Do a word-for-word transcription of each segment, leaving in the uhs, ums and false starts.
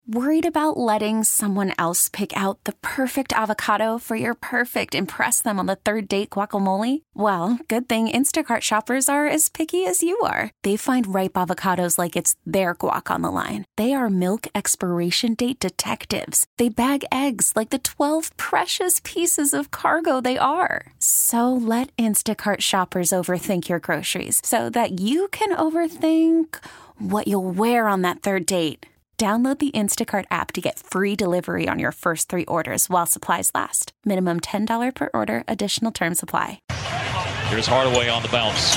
Worried about letting someone else pick out the perfect avocado for your perfect impress them on the third date guacamole? Well, good thing Instacart shoppers are as picky as you are. They find ripe avocados like it's their guac on the line. They are milk expiration date detectives. They bag eggs like the twelve precious pieces of cargo they are. So let Instacart shoppers overthink your groceries so that you can overthink what you'll wear on that third date. Download the Instacart app to get free delivery on your first three orders while supplies last. Minimum ten dollars per order. Additional terms apply. Here's Hardaway on the bounce.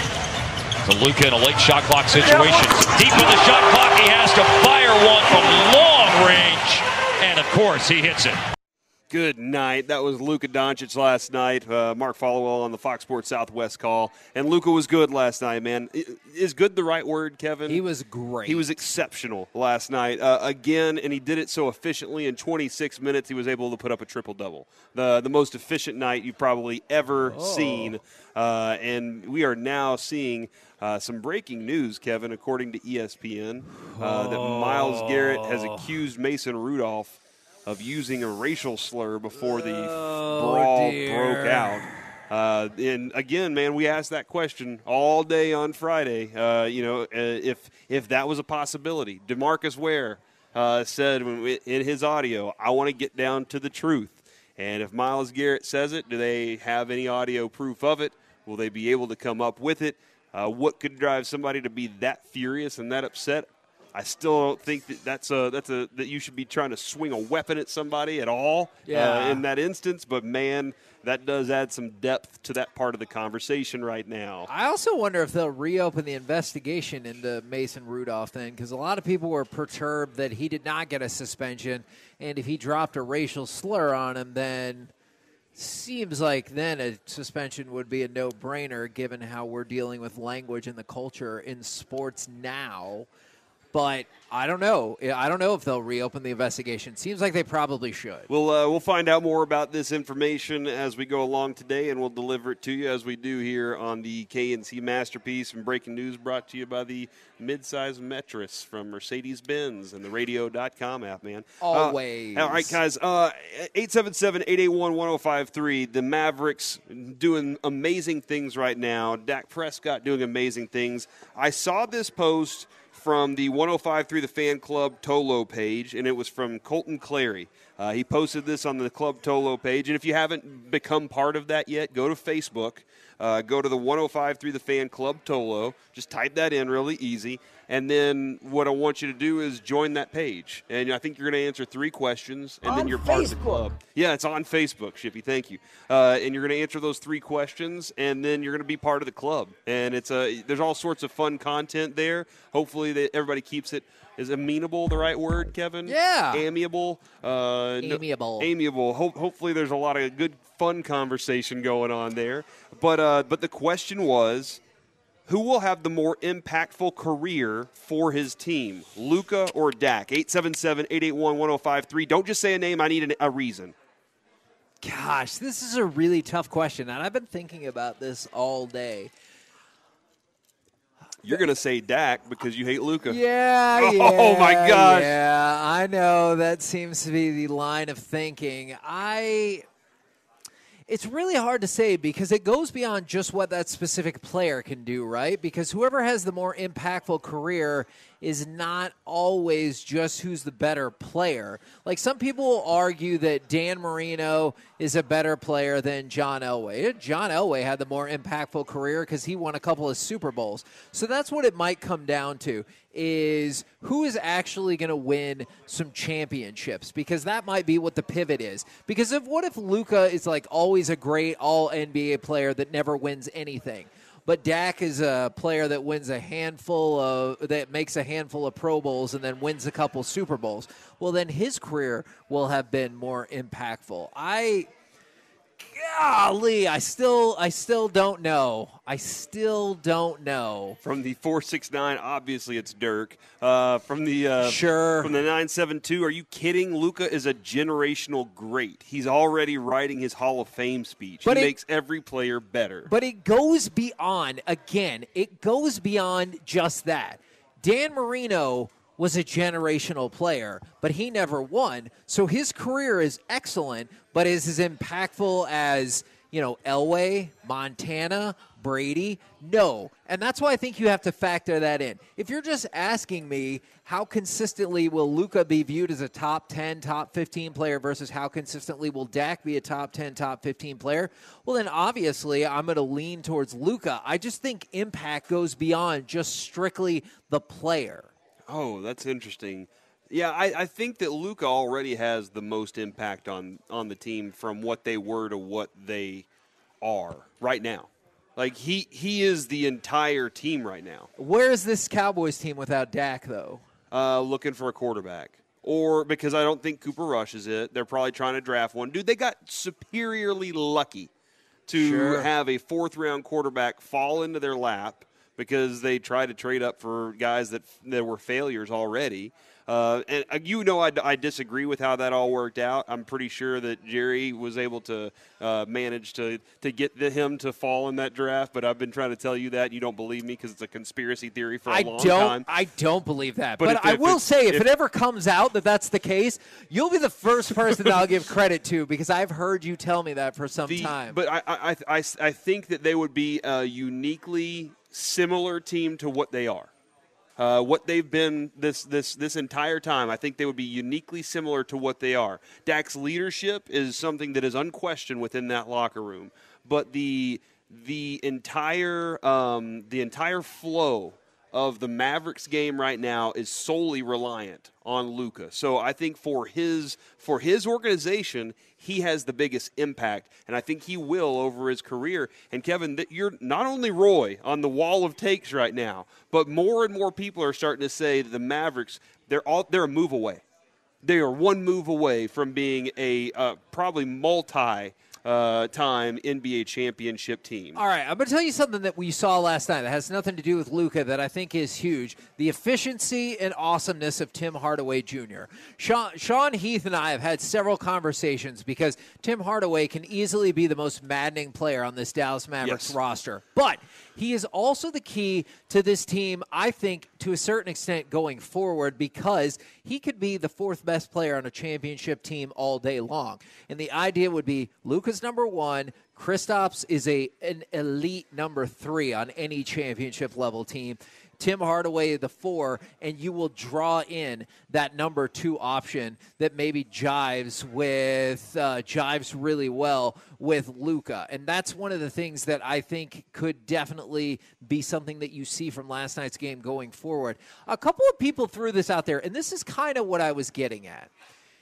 To Luka in a late shot clock situation. Deep in the shot clock, he has to fire one from long range. And, of course, he hits it. Good night. That was Luka Doncic last night. Uh, Mark Followell on the Fox Sports Southwest call. And Luka was good last night, man. Is good the right word, Kevin? He was great. He was exceptional last night. Uh, again, and he did it so efficiently. In twenty-six minutes, he was able to put up a triple-double. The the most efficient night you've probably ever oh. seen. Uh, and we are now seeing uh, some breaking news, Kevin, according to E S P N, uh, that Myles Garrett has accused Mason Rudolph of using a racial slur before the oh, brawl dear. broke out. Uh, and again, man, we asked that question all day on Friday. Uh, you know, uh, if if that was a possibility, DeMarcus Ware uh, said in his audio, "I want to get down to the truth." And if Myles Garrett says it, do they have any audio proof of it? Will they be able to come up with it? Uh, what could drive somebody to be that furious and that upset? I still don't think that that's a that's a that you should be trying to swing a weapon at somebody at all yeah. uh, in that instance. But man, that does add some depth to that part of the conversation right now. I also wonder if they'll reopen the investigation into Mason Rudolph then, because a lot of people were perturbed that he did not get a suspension, and if he dropped a racial slur on him, then seems like then a suspension would be a no-brainer given how we're dealing with language and the culture in sports now. But I don't know. I don't know if they'll reopen the investigation. Seems like they probably should. We'll uh, we'll find out more about this information as we go along today, and we'll deliver it to you as we do here on the K N C Masterpiece and Breaking News, brought to you by the midsize Metris from Mercedes-Benz and the radio dot com app, man. Always. Uh, all right, guys. Uh, eight seven seven, eight eight one, one oh five three. The Mavericks doing amazing things right now. Dak Prescott doing amazing things. I saw this post from the one oh five point three The Fan Club Tolo page, and it was from Colton Clary. Uh, he posted this on the Club Tolo page, and if you haven't become part of that yet, go to Facebook. Uh, go to the one oh five point three The Fan Club Tolo. Just type that in really easy. And then what I want you to do is join that page. And I think you're going to answer three questions, and on then you're part Facebook. of the club. Yeah, it's on Facebook, Shippy. Thank you. Uh, and you're going to answer those three questions, and then you're going to be part of the club. And it's a there's all sorts of fun content there. Hopefully that everybody keeps it. Is amenable the right word, Kevin? Yeah. Amiable. Uh, amiable. No, amiable. Ho- hopefully there's a lot of good, fun conversation going on there. But uh, but the question was, who will have the more impactful career for his team, Luka or Dak? eight seven seven, eight eight one, one oh five three. Don't just say a name. I need an, a reason. Gosh, this is a really tough question, and I've been thinking about this all day. You're going to say Dak because you hate Luka. Yeah, oh, yeah. Oh, my gosh. Yeah, I know. That seems to be the line of thinking. I... It's really hard to say because it goes beyond just what that specific player can do, right? Because whoever has the more impactful career is not always just who's the better player. Like, some people will argue that Dan Marino is a better player than John Elway. John Elway had the more impactful career because he won a couple of Super Bowls. So that's what it might come down to, is who is actually going to win some championships, because that might be what the pivot is. Because if what if Luka is like always a great all N B A player that never wins anything? But Dak is a player that wins a handful of, that makes a handful of Pro Bowls and then wins a couple Super Bowls. Well, then his career will have been more impactful. I, golly, I still, I still don't know. I still don't know. From the four six nine, obviously it's Dirk. Uh, from the uh, sure. From the nine seven two, are you kidding? Luka is a generational great. He's already writing his Hall of Fame speech. But he it, makes every player better. But it goes beyond, again, it goes beyond just that. Dan Marino was a generational player, but he never won. So his career is excellent, but is as impactful as, you know, Elway, Montana, Brady? No. And that's why I think you have to factor that in. If you're just asking me how consistently will Luka be viewed as a top ten, top fifteen player versus how consistently will Dak be a top ten, top fifteen player, well, then obviously I'm going to lean towards Luka. I just think impact goes beyond just strictly the player. Oh, that's interesting. Yeah, I, I think that Luka already has the most impact on, on the team from what they were to what they are right now. Like, he, he is the entire team right now. Where is this Cowboys team without Dak, though? Uh, looking for a quarterback. Or because I don't think Cooper Rush is it. They're probably trying to draft one. Dude, they got superiorly lucky to Sure. have a fourth-round quarterback fall into their lap because they tried to trade up for guys that, that were failures already. Uh, and uh, you know I, I disagree with how that all worked out. I'm pretty sure that Jerry was able to uh, manage to, to get the, him to fall in that draft, but I've been trying to tell you that. You don't believe me because it's a conspiracy theory for a I long don't, time. I don't believe that. But But, if- I if will it- say, if, if- it ever comes out that that's the case, you'll be the first person that I'll give credit to because I've heard you tell me that for some The- time. But I, I, I, I think that they would be a uniquely similar team to what they are. Uh, what they've been this this this entire time, I think they would be uniquely similar to what they are. Dak's leadership is something that is unquestioned within that locker room, but the the entire um, the entire flow of the Mavericks game right now is solely reliant on Luka. So I think for his for his organization, he has the biggest impact, and I think he will over his career. And Kevin, that you're not only Roy on the wall of takes right now, but more and more people are starting to say that the Mavericks, they're all they're a move away. They are one move away from being a uh, probably multi. Uh, time N B A championship team. All right, I'm going to tell you something that we saw last night that has nothing to do with Luka that I think is huge. The efficiency and awesomeness of Tim Hardaway Junior Sean, Sean Heath and I have had several conversations because Tim Hardaway can easily be the most maddening player on this Dallas Mavericks Yes. roster. But he is also the key to this team, I think, to a certain extent going forward because he could be the fourth best player on a championship team all day long. And the idea would be Luka's number one, Kristaps is a an elite number three on any championship level team. Tim Hardaway the four, and you will draw in that number two option that maybe jives with uh, jives really well with Luka, and that's one of the things that I think could definitely be something that you see from last night's game going forward. A couple of people threw this out there, and this is kind of what I was getting at.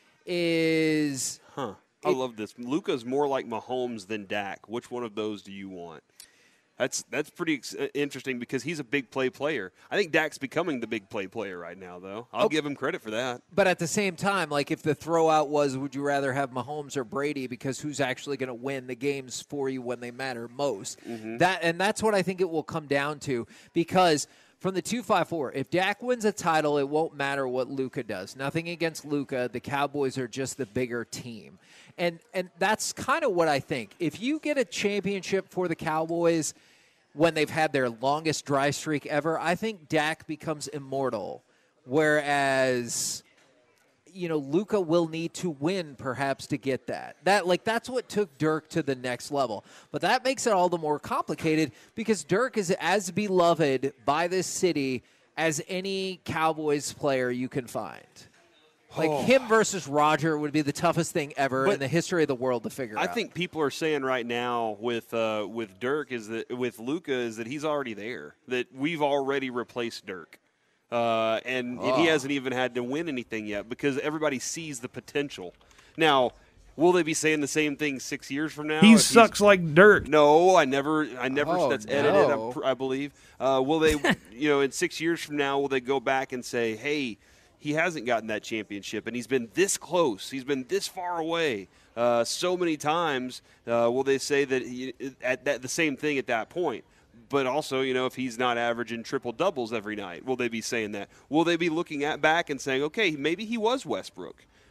Is Huh. I love this. Luka's more like Mahomes than Dak. Which one of those do you want? That's that's pretty ex- interesting because he's a big play player. I think Dak's becoming the big play player right now, though. I'll Oh. give him credit for that. But at the same time, like if the throwout was, would you rather have Mahomes or Brady? Because who's actually going to win the games for you when they matter most? Mm-hmm. That and that's what I think it will come down to. Because from the two five four, if Dak wins a title, it won't matter what Luka does. Nothing against Luka. The Cowboys are just the bigger team, and and that's kind of what I think. If you get a championship for the Cowboys when they've had their longest dry streak ever, I think Dak becomes immortal. Whereas, you know, Luka will need to win perhaps to get that. That like that's what took Dirk to the next level. But that makes it all the more complicated because Dirk is as beloved by this city as any Cowboys player you can find. Like Oh. him versus Roger would be the toughest thing ever But in the history of the world to figure I out. think people are saying right now with uh, with Dirk is that with Luka is that he's already there. That we've already replaced Dirk, uh, and, and he Oh. hasn't even had to win anything yet because everybody sees the potential. Now, will they be saying the same thing six years from now? He if sucks like dirt. No, I never. I never. Oh, that's edited. no. I'm, pr- I believe. Uh, will they? You know, in six years from now, will they go back and say, "Hey, he hasn't gotten that championship, and he's been this close. He's been this far away uh, so many times." Uh, will they say that he, at that the same thing at that point? But also, you know, if he's not averaging triple doubles every night, will they be saying that? Will they be looking at back and saying, "Okay, maybe he was Westbrook"?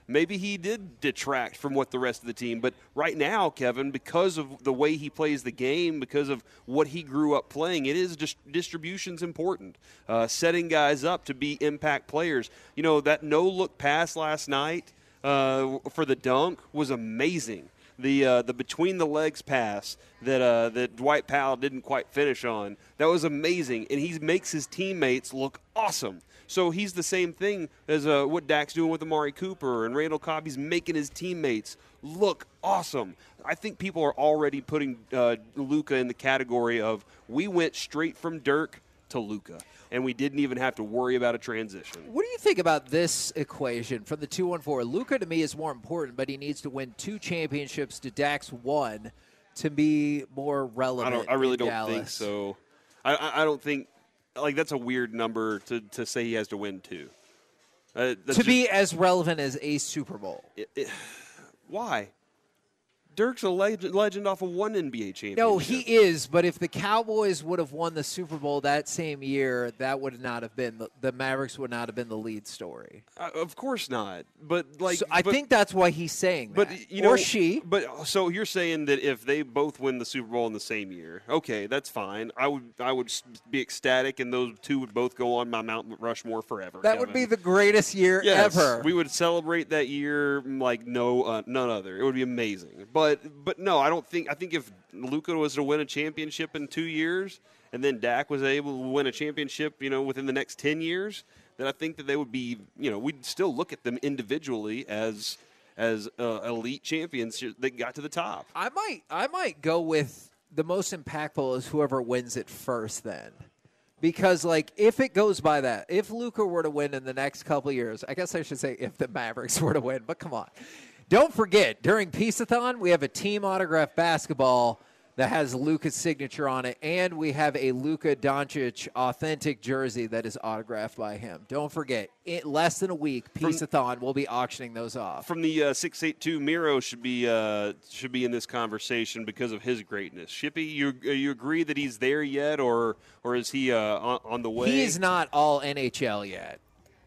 maybe he did detract from what the rest of the team. But right now, Kevin, because of the way he plays the game, because of what he grew up playing, it is just distribution's important. Uh, setting guys up to be impact players. You know, that no-look pass last night uh, for the dunk was amazing. The uh, the between the legs pass that uh, that Dwight Powell didn't quite finish on, that was amazing, and he makes his teammates look awesome. So he's the same thing as uh, what Dak's doing with Amari Cooper and Randall Cobb. He's making his teammates look awesome. I think people are already putting uh, Luka in the category of we went straight from Dirk to Luka, and we didn't even have to worry about a transition. What do you think about this equation from the two one four? Luka to me is more important, but he needs to win two championships to Dak's one to be more relevant. I don't. I really in don't Dallas. think so. I, I, I don't think like that's a weird number to, to say he has to win two. Uh, to just, be as relevant as a Super Bowl. It, it, why? Dirk's a legend, legend off of one N B A championship. No, he is, but if the Cowboys would have won the Super Bowl that same year, that would not have been the, the Mavericks would not have been the lead story. Uh, of course not. But like, so I but, think that's why he's saying but, that. You know, or she. But so you're saying that if they both win the Super Bowl in the same year, okay, that's fine. I would I would be ecstatic, and those two would both go on my Mount Rushmore forever. That Kevin. would be the greatest year yes, ever. We would celebrate that year like no uh, none other. It would be amazing. But but no. I don't think. I think if Luka was to win a championship in two years, and then Dak was able to win a championship, you know, within the next ten years, then I think that they would be, you know, we'd still look at them individually as as uh, elite champions that got to the top. I might, I might go with the most impactful is whoever wins it first. Then, because like if it goes by that, if Luka were to win in the next couple of years, I guess I should say if the Mavericks were to win. But come on. Don't forget, during Peace-a-thon, we have a team autograph basketball that has Luka's signature on it, and we have a Luka Doncic authentic jersey that is autographed by him. Don't forget, in less than a week, Peace-a-thon, we'll be auctioning those off. From the uh, six eight two, Miro should be uh, should be in this conversation because of his greatness. Shippy, you you agree that he's there yet, or or is he uh, on, on the way? He's not all N H L yet.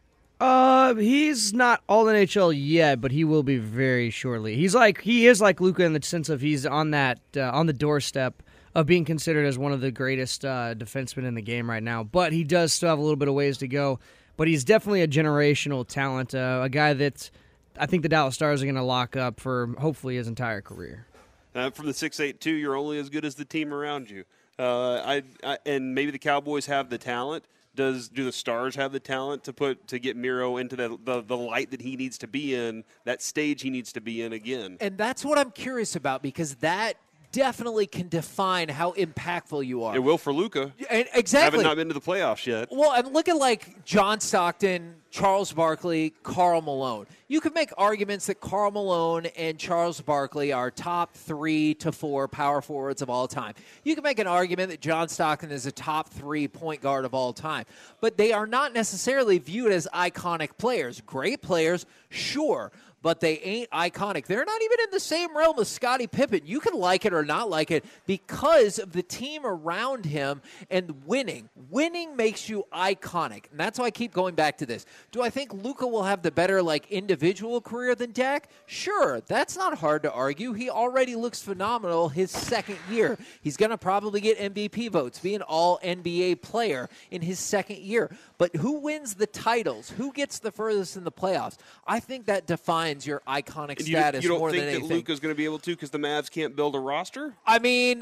Uh, he's not all N H L yet, but he will be very shortly. He's like he is like Luka in the sense of he's on that uh, on the doorstep of being considered as one of the greatest uh, defensemen in the game right now. But he does still have a little bit of ways to go. But he's definitely a generational talent, uh, a guy that I think the Dallas Stars are going to lock up for hopefully his entire career. Uh, from the six eight two, you're only as good as the team around you. Uh, I, I and maybe the Cowboys have the talent. Does do the Stars have the talent to put to get Miro into the, the the light that he needs to be in, that stage he needs to be in again? And that's what I'm curious about, because that definitely can define how impactful you are. It will for Luka. And exactly. Haven't not been to the playoffs yet. Well, and look at like John Stockton, Charles Barkley, Karl Malone. You could make arguments that Karl Malone and Charles Barkley are top three to four power forwards of all time. You can make an argument that John Stockton is a top three point guard of all time. But they are not necessarily viewed as iconic players. Great players, sure, but they ain't iconic. They're not even in the same realm as Scottie Pippen. You can like it or not like it because of the team around him and winning. Winning makes you iconic. And that's why I keep going back to this. Do I think Luka will have the better like individual career than Dak? Sure. That's not hard to argue. He already looks phenomenal his second year. He's going to probably get M V P votes, be an all N B A player in his second year. But who wins the titles? Who gets the furthest in the playoffs? I think that defines your iconic And you, status you don't more think than that anything. Luka's going to be able to because the Mavs can't build a roster? I mean,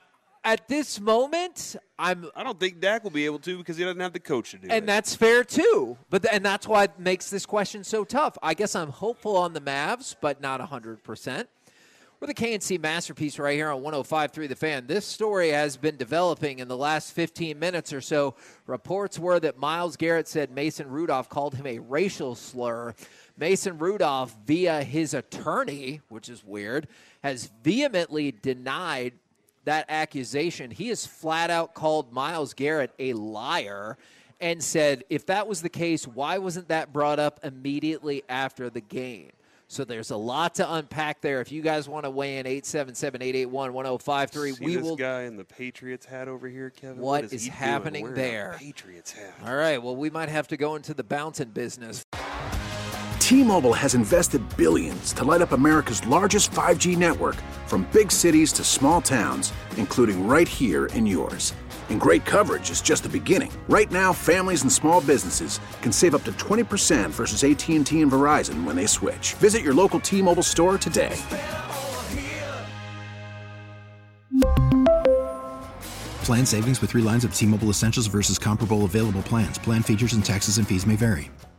at this moment, I'm. I don't think Dak will be able to because he doesn't have the coach to do it. And that's fair too. But th- and that's why it makes this question so tough. I guess I'm hopeful on the Mavs, but not one hundred percent. We're the K N C Masterpiece right here on one oh five point three The Fan. This story has been developing in the last fifteen minutes or so. Reports were that Myles Garrett said Mason Rudolph called him a racial slur. Mason Rudolph, via his attorney, which is weird, has vehemently denied that accusation. He has flat out called Myles Garrett a liar and said, if that was the case, why wasn't that brought up immediately after the game? So there's a lot to unpack there. If you guys want to weigh in, eight seven seven, eight eight one, one oh five three. See we this will. guy in the Patriots hat over here, Kevin? What what is, is he happening doing there? A Patriots hat. All right. Well, we might have to go into the bouncing business. T-Mobile has invested billions to light up America's largest five G network, from big cities to small towns, including right here in yours. And great coverage is just the beginning. Right now, families and small businesses can save up to twenty percent versus A T and T and Verizon when they switch. Visit your local T-Mobile store today. Plan savings with three lines of T-Mobile Essentials versus comparable available plans. Plan features and taxes and fees may vary.